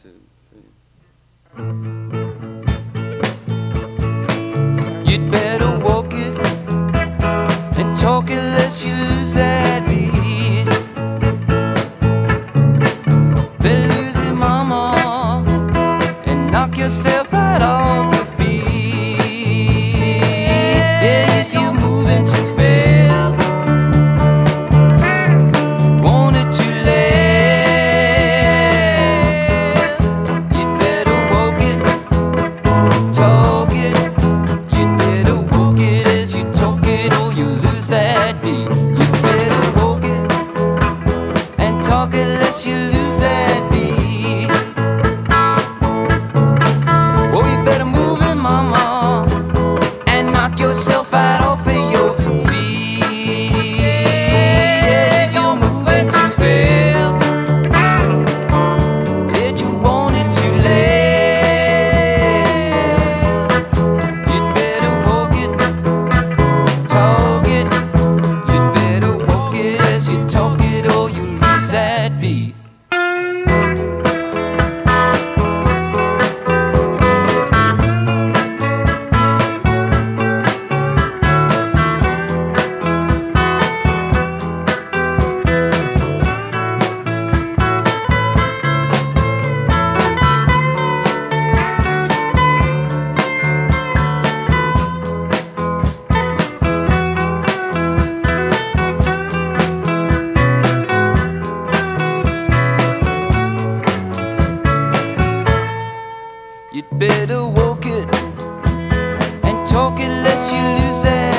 two, three. You'd better walk it and talk it lest you lose that beat. Better lose it, mama, and knock yourself right off your feet. Yeah, if you're moving too fast, want it to last. You'd better walk it, talk it. You'd better walk it as you talk it, or you lose that beat. You better walk it and talk it lest you lose that beat. Oh, you better move it, mama, and knock yourself out off of your feet. Yeah, if you're moving too fast, yet you want it to last. You'd better walk it, talk it. You'd better walk it as you talk it, or you lose that beat. You'd better walk it and talk it lest you lose that